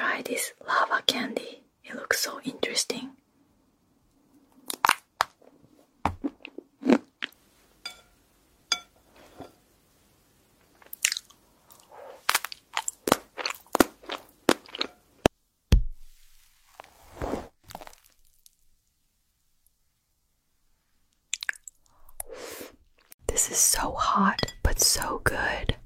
try this lava candy. It looks so interesting. This is so hot, but so good.